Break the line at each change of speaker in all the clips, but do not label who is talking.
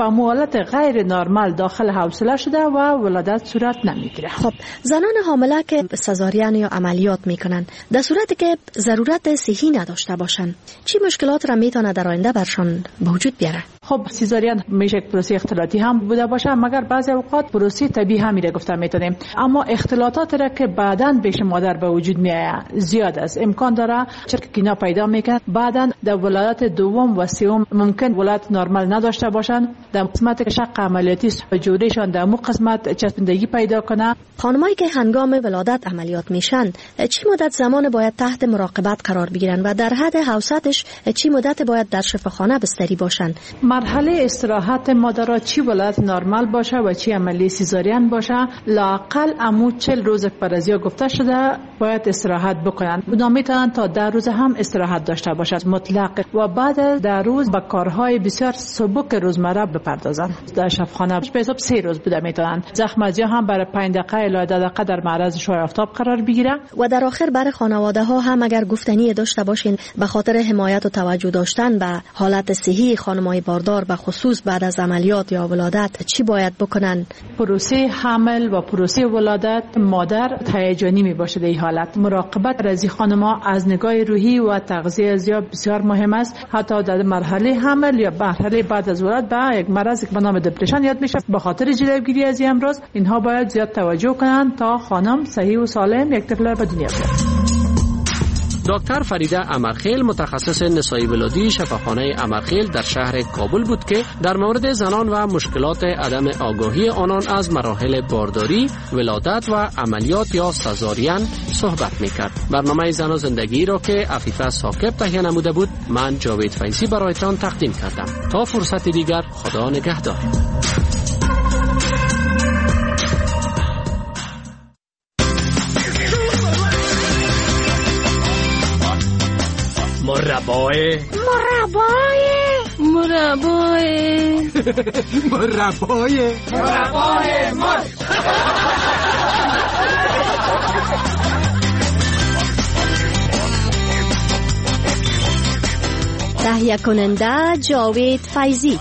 به حالت غیر نرمال داخل حوصله شده و ولادت صورت نمیگیره.
خب زنان حامله که سزارین یا عملیات میکنن در صورتی که ضرورت صحی نداشته باشن چی مشکلات را میتونه در آینده برشان به وجود بیاره؟
خب سیزارین میشه یک پروسه اختلاطی هم بوده باشه، مگر بعضی اوقات پروسه طبیعی هم میره گفته میتونیم، اما اختلاطات را که بعداً پیش مادر به وجود میاد زیاد است، امکان داره چرک کینا پیدا میکنه، بعداً در ولادت دوم و سوم ممکن ولادت نرمال نداشته باشن، در قسمت شق عملیاتی جوریشان در مو قسمت چسبندگی پیدا کنه.
خانمایی که هنگام ولادت عملیات میشن چی مدت زمان باید تحت مراقبت قرار بگیرن و در حد حوصلش چی مدت باید در شفاخانه بستری باشن؟
مرحله استراحت مادر چی ولادت نرمال باشه و چی عملی سیزارین باشه لااقل امو 40 روز پر از یا گفته شده باید استراحت بکنن. اونا میتونن تا 10 روز هم استراحت داشته باشد مطلق و بعد 10 روز با کارهای بسیار سبک روزمره بپردازن. در شفاخانه به حساب 3 روز بوده میتونن. زخم از هم برای 5 دقیقه الی 10 دقیقه در معرض شعاع آفتاب قرار بگیره.
و در آخر برای خانواده ها هم اگر گفتنی داشته باشین به خاطر حمایت و توجه داشتن به حالت صحی خانمای باردار به خصوص بعد از عملیات یا ولادت چی باید بکنن؟
پروسه حمل و پروسه ولادت مادر هیجانی می باشه. در این حالت مراقبت از خانم‌ها از نگاه روحی و تغذیه زیاد بسیار مهم است. حتی در مرحله حمل یا مرحله بعد از ولادت به یک مرض به نام دپرشن یاد میشه. به خاطر جلوگیری از این امراض اینها باید زیاد توجه کنن تا خانم صحیح و سالم یک طفل به دنیا بیاره.
دکتر فریده امرخیل متخصص نسایی ولادی شفاخانه امرخیل در شهر کابل بود که در مورد زنان و مشکلات عدم آگاهی آنان از مراحل بارداری، ولادت و عملیات یا سزارین صحبت میکرد. برنامه زن و زندگی را که عفیفه ثاقب تهیه نموده بود من جاوید فیضی برایتان تقدیم کردم. تا فرصت دیگر خدا نگهدار.
مربای مرد.
تهیه کننده جاوید فیضی.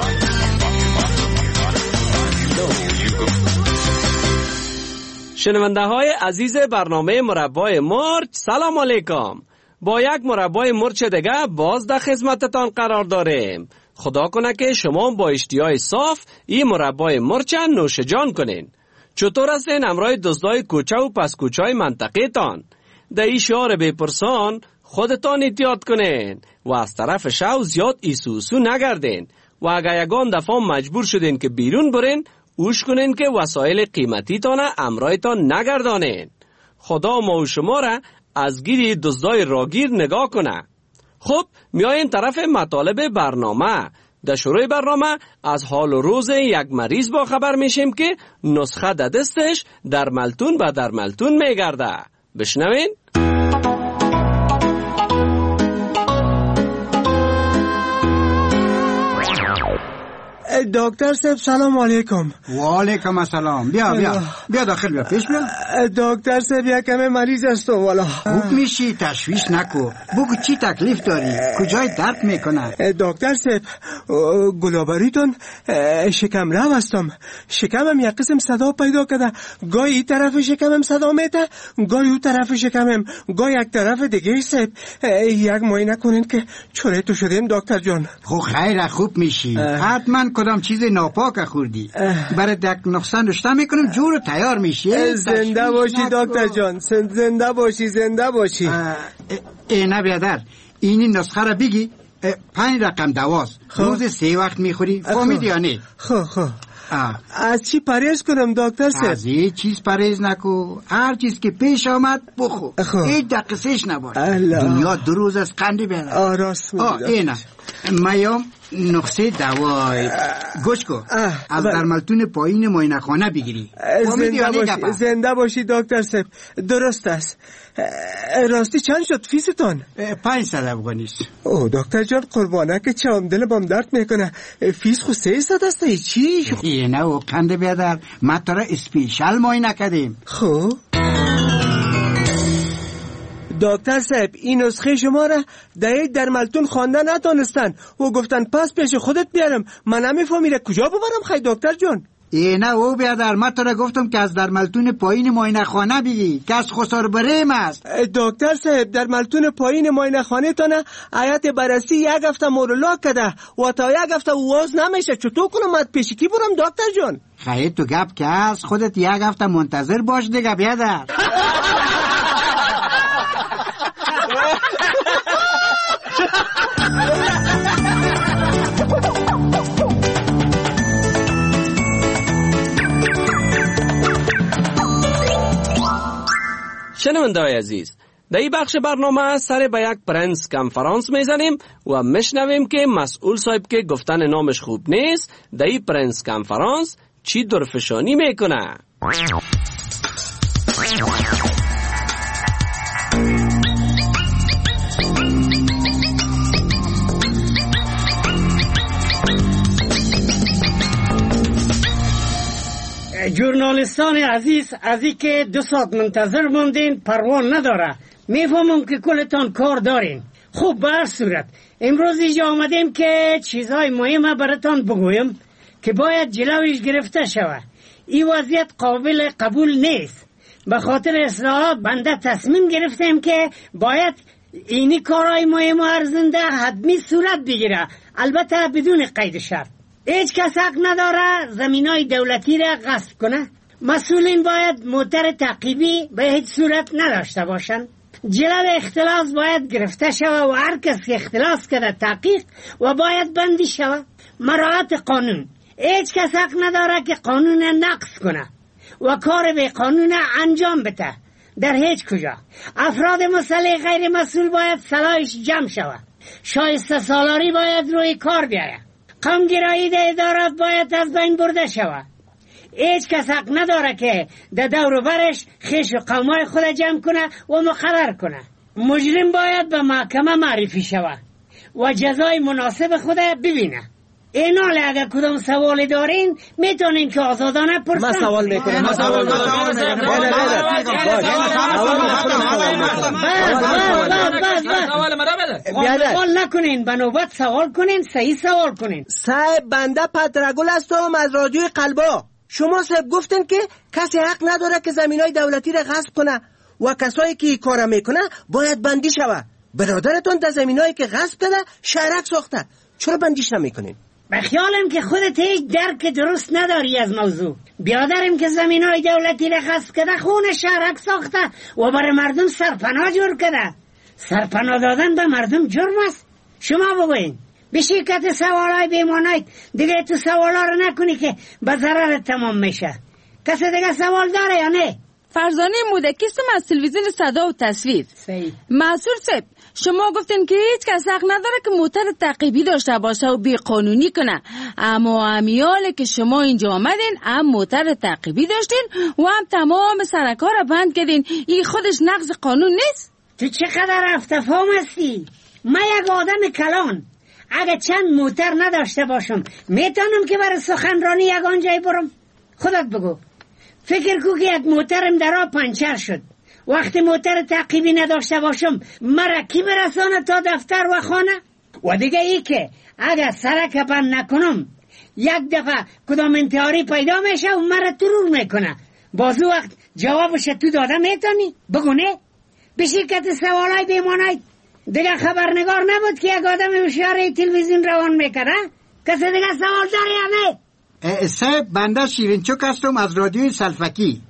شنونده های عزیز برنامه مربای مرچ سلام علیکم. با یک مربای مرچ دیگه باز در خدمتتان قرار داریم. خدا کنه که شما با اشتیای صاف این مربای مرچ نوش جان کنین. چطور هستین امرای دزدای کوچه و پس کوچه های منطقه تان؟ در این شعار بپرسان خودتان احتیاط کنین و از طرف شو زیاد ایسوسو نگردین و اگر یگان دفعه مجبور شدین که بیرون برین اوش کنین که وسایل قیمتی تانه امرایتان نگردانین. خدا ما و شما را از گیری دزدای راگیر نگاه کنه. خب میاین طرف مطالب برنامه. در شروع برنامه از حال و روز یک مریض با خبر میشیم که نسخه در دستش در ملتون به در ملتون میگرده. بشنوین.
دکتر صاحب سلام علیکم.
و علیکم السلام. بیا داخل بیا پیش بیا.
دکتر صاحب یکم مریض هستم والا.
خوب میشی تشویش نکو. بگو چی تکلیف داری؟ کجای درد میکنه؟
دکتر صاحب گلابریتون شکم رو هستم. شکمم یک قسم صدا پیدا کرده. گاهی این طرف شکمم صدا میده، گاهی اون طرف شکمم، گاهی یک طرف دیگه. صاحب یک معاینه کنین که چوره تو شدیم دکتر جان.
خب خیر خوب میشی. حتما کدام چیز ناپاک خوردی. برای دک نقصان رشته میکنم جور تیار میشی.
زنده باشی دکتر جان. زنده باشی.
نه بیادر این نسخه را بگی. 5 رقم دواست. روز 3 وقت میخوری. فهمیدی یا نه؟
خب از چی پرهیز کنم دکتر صاحب؟ از
هیچ چیز پرهیز نکو. هر چیز که پیش آمد بخو. هیچ دقیقش نباش. دنیا 2 روز از قندی بیادر.
راست
اینه میام نقصه دوای گوش کو. از درملتون پایین معاینه خانه بگیری.
زنده باشی دکتر صاحب. درست است. راستی چند شد فیستون؟
500 افغانیست.
او دکتر جان قربانه که چم دل بام درد میکنه. فیس خو 300 است. چی؟
نه و قنده بیادر ما تو را اسپیشال معاینه کردیم.
خب دکتر صاحب این نسخه شما را در درملتون خواندن نتونستن و گفتن پس پیش خودت بیارم. من نمیفهمیدم کجا ببرم خیلی دکتر جان.
نه او بیادر، من تو را گفتم که از درملتون پایین معاینه خانه بگی که از خسار بریم است.
دکتر صاحب درملتون پایین معاینه خانه تانه آیت بررسی یک هفته مورولا کده و تا یک هفته واز نمیشه. چطور کنم من پیش کی برم دکتر جان؟
خیلی تو گپ که از خودت یک هفته منتظر باش دیگه بیادر.
شنونده‌های عزیز، در این بخش برنامه سر به یک پرنس کنفرانس میزنیم و میشنویم که مسئول صاحب که گفتن نامش خوب نیست در این پرنس کنفرانس چی درفشانی میکنه.
ژورنالیستان عزیز، از این که 2 ساعت منتظر موندین پروان نداره. میفهمم که کلتان کار دارین. خوب به هر صورت امروز اینجا آمدیم که چیزهای مهمه براتان بگویم که باید جلویش گرفته شود. این وضعیت قابل قبول نیست. به خاطر اصلاحات بنده تصمیم گرفتیم که باید اینی کارهای مهم و ارزنده حتمی صورت بگیره، البته بدون قید شرط. هیچ کس حق نداره زمینای دولتی را غصب کنه. مسئولین باید موتر تعقیبی به هیچ صورت نداشته باشند. جلو اختلاس باید گرفته شود و هر کس که اختلاس کرده تحقیق و باید بندی شود. مراعات قانون، هیچ کس حق نداره که قانون نقض کنه و کار به قانون انجام بده. در هیچ کجا افراد مسئله غیر مسئول باید صلاحش جمع شود. شایسته سالاری باید روی کار بیاید. قومگرایی در ادارات باید از بین برده شود. هیچ کس حق نداره که در دور و برش خویش و قومای خود جمع کنه و مقرر کنه. مجرم باید به محکمه معرفی شود و جزای مناسب خود ببینه. این حال اگر کدام سوال دارین میتونین که آزادانه پرسن.
من سوال میکنم.
سوال نکنین، به نوبت سوال کنین، صحیح سوال کنین.
صاحب بنده پدرگل هستم از رادیوی قلبا. شما صاحب گفتن که کسی حق نداره که زمینای دولتی را غصب کنه و کسایی که کار میکنه باید بندی شود. برادرتون در زمینایی که غصب کرده شهرک ساخته، چرا بندیش نمیکنین؟
به خیالم که خودت هیچ درک درست نداری از موضوع. بیادرم که زمینای دولتی را غصب کرده خون شهرک ساخته و برای مردم سرپناه جور کرده. سرپناه دادن به مردم جرم است. شما بگوین به شرکت سوالای بیمانایت دیگه تو سوالا رو نکنی که به ضرر تمام میشه. کسی دیگه سوال داره یا نه؟
فرزانه مودکیستم از تلویزیون صدا و تصویر.
صحیح.
مسئول صاحب شما گفتین که هیچ کس حق نداره که موتر تعقیبی داشته باشه و بی قانونی کنه، اما امیال که شما اینجا آمدین هم موتر تعقیبی داشتین و هم تمام سرکا را بند کردین. این خودش نقض قانون نیست؟
تو چقدر افتفام هستی؟ من یک آدم کلان اگه چند موتر نداشته باشم میتونم که برای سخنرانی یگان جای برم؟ خودت بگو. فکر کو که یک موترم در آب پنچر شد، وقتی موتر تعقیبی نداشته باشم مرا کی برسانه تا دفتر و خانه؟ و دیگه ای که اگر سرک بند نکنم یک دفعه کدام انتحاری پیدا میشه و مرا ترور میکنه. بازو وقت جوابش تو داده میتونی؟ بگو نه؟ به شرکت سوالای بیمانایت دیگه خبرنگار نبود که یک آدم هوشیار تلویزیون روان میکنه؟ کسی دیگه سوال داره یا نه؟
صاحب بنده شیرینچوک هستم از رادیوی سلفکی.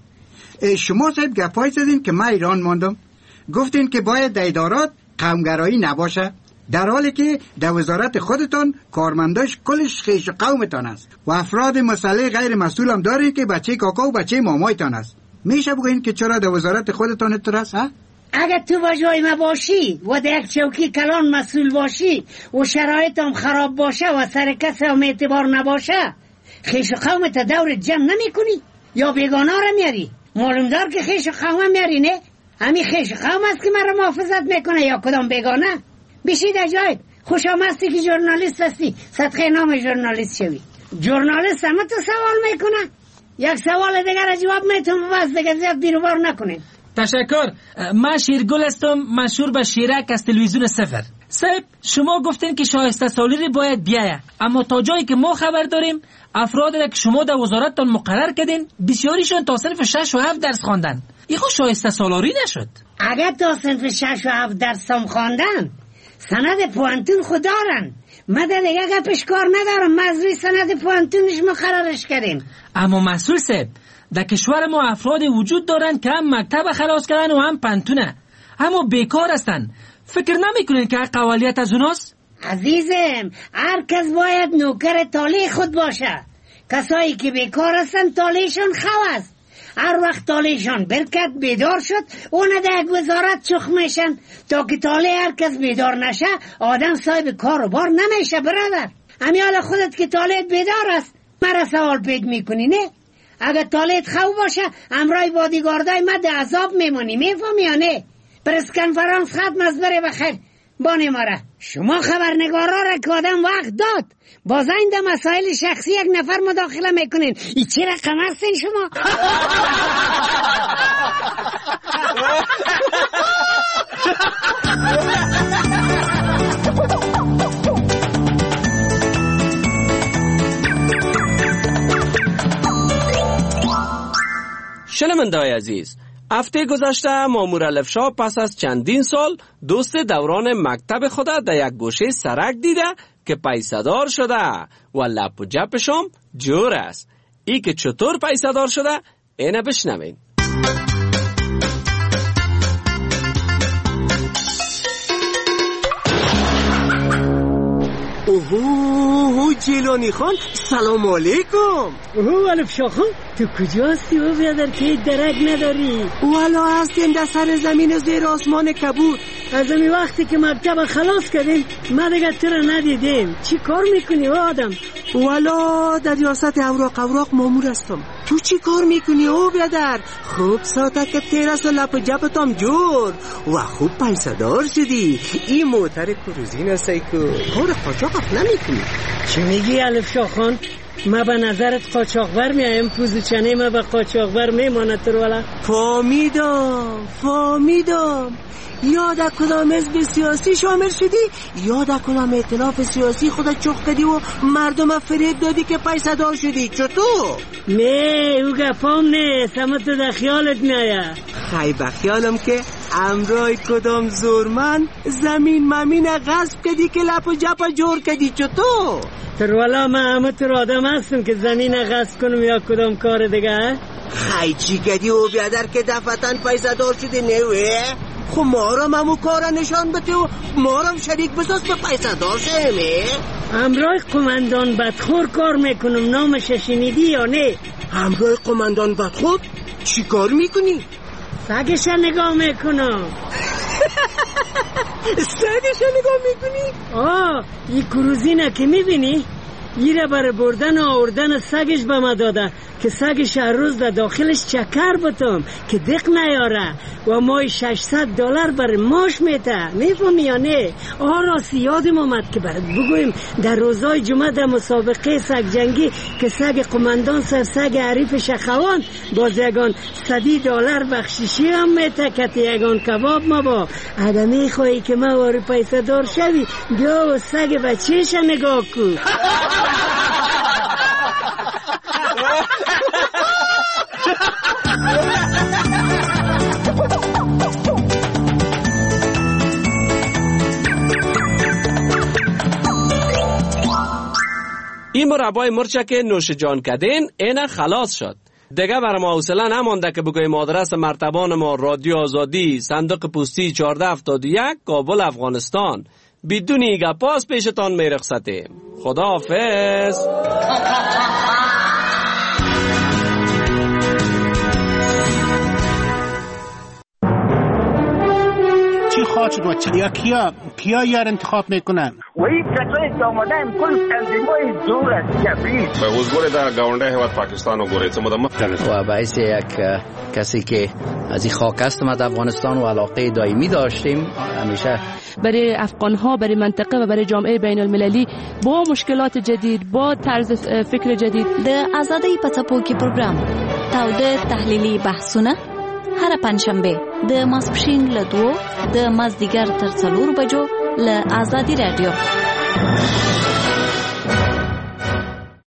شما صاحب گپای زدین که من ایران ماندم، گفتین که باید در ادارات قومگرایی نباشه، در حالی که در وزارت خودتان کارمنداش کلش خیش قومتان است و افراد مسئله غیر مسئول هم دارین که بچه کاکا و بچه مامایتان است. میشه بگوین که چرا در وزارت خودتان اتر است؟
اگر تو با جای ما باشی و در یک چوکی کلان مسئول باشی و شرایط هم خراب باشه و سر کس هم اعتبار نباشه، خیش قومت دورت جمع نمی کنی یا بیگانه را میاری؟ معلوم دار که خیش قوم میاری نه؟ همین خیش قوم است که من را محافظت میکنه یا کدام بیگانه؟ بشید اجایت خوش آمدستی که ژورنالیست هستی، صدقه نام ژورنالیست شوی. ژورنالیست همه تو سوال میکنه. یک سوال دیگر را جواب میتون بس دیگه زیاد بیروبار نکنین.
تشکر. من شیرگل هستم، مشهور به شیرک از تلویزیون صفر. صاحب شما گفتین که شایسته سالاری باید بیایه، اما تا جایی که ما خبر داریم افرادی که شما در وزارتتان مقرر کردین بسیاریشان تا صنف 6 و 7 درس خواندن. این خود شایسته سالاری نشد.
اگر تا صنف 6 و 7 درس هم خواندن سند پوانتون خود دارن. ما در دیگه گپش کار ندارم، مزوی سند پوانتونش مقررش کردیم.
اما مسئول صاحب در کشور ما افرادی وجود دارن که هم مکتب خلاص کردن و هم پنتونه، اما بیکار هستن. فکر نمیکنین که قوالیت از اوناست؟
عزیزم هر کس باید نوکر تالی خود باشه. کسایی که بیکار هستن تالیشون خواست، هر وقت تالیشون برکت بیدار شد اون در یک وزارت چخ میشن تا که تالی هر کس بیدار نشه آدم صاحب کار و بار نمیشه. برادر همیال خودت که تالیت بیدار است مرا سوال پید میکنی نه؟ اگر تالیت خوب باشه امرای بادیگاردای ما در عذاب میمونی، میفهمی یا نه؟ پرس کنفرانس ختم از بره بخیر. بانه ماره شما خبرنگارا را که آدم وقت داد باز این در مسائل شخصی یک نفر مداخله میکنین. ای چه رقم هستین شما؟
شنونده‌های عزیز، هفته گذشته مامور الفشا پس از چندین سال دوست دوران مکتب خود در یک گوشه سرک دیده که پیسه‌دار شده و لپ و جپشم جور است. ای که چطور پیسه‌دار شده اینه بشنوین.
اوه جیلانی خان سلام علیکم.
اوه الفشا خان تو کجا هستی و بیادر که درک نداری؟
والا هستیم در سر زمین زیر آسمان کبود.
از امی وقتی که مکتب خلاص کردیم ما دیگه تو رو ندیدیم. چی کار میکنی و آدم؟
والا در ریاست اوراق مامور هستم. تو چی کار میکنی او بیادر؟ خوب ساته که تیرس و لپ و جپتم جور و خوب پیسه دار شدی. این موتر کروزین هستی که کار قاچاق نمیکنی.
چی میگی الفشا خان؟ ما به نظرت قاچاقبر میایم، پوزیشنه ما به قاچاقبر میمانه تو والا؟
فهمیدم. یاد کدام حزب سیاسی شامل شدی؟ یاد کدام ائتلاف سیاسی خودت چخ کردی و مردم فریب دادی که پیسه دار شدی؟ چطور؟
نه او گفام نیست، اما تو در خیالت نیا.
خی بخیالم که امرای کدام زورمن زمین ممین غصب کردی که لپ و جپ جور کردی. چطور؟
تر والا من همه تر آدم هستم که زمین غصب کنم یا کدام کار دیگه؟
خی چی کردی او بیادر که دفتن پیسه دار شدی نوه؟ خب ما را همو کار نشان بده و ما را شریک بساز به پیسه دار شهمه.
همراه قماندان بدخور کار میکنم، نامش شنیدی یا نه؟
همراه قماندان بدخور؟ چی کار میکنی؟
سگش نگاه میکنم.
سگش نگاه میکنی؟
این کروزینه که میبینی ایره برای بردن و آوردن سگش به ما داده که سگش هر روز در داخلش چکر بتم که دق نیاره و مای $600 برای ماش میته. میفهمی یا نه؟ راستی یادم آمد که برات بگویم در روزای جمعه در مسابقه سگ جنگی که سگ قماندان سر سگ عریف شخوان باز یگان $100 بخشیشی هم میته که یگان کباب ما با آدمی خواهی که ما واری پیسه دار شوی بیا و سگ بچهش نگاه کن.
این مربای مرچه که نوش جان کردین اینه خلاص شد. دیگه برای ما حوصله نمانده که بگویم آدرس مرتبان ما رادیو آزادی، صندوق پستی 1471 کابل افغانستان. بدون ایگه پاس پیشتان میرخصتیم. خداحافظ.
چی خواهد شد بچه؟ یا کیا یار انتخاب میکنن؟
و این کسایی که آمدن کل تنظیمای دور است کبیر.
به حضور در گاونده هواد پاکستان و گوریت مدام
و باعث یک کسی که از این خاک است ما در افغانستان و علاقه دائمی داشتیم همیشه
برای افغان‌ها، برای منطقه و برای جامعه بین المللی با مشکلات جدید، با طرز فکر جدید.
د آزادۍ په څپو کې پروګرام تاوده تحلیلي بحثونه هر پنځشنبه د ماسپښین له 2 د مازدیګر تر 4 بجو له آزادي رادیو.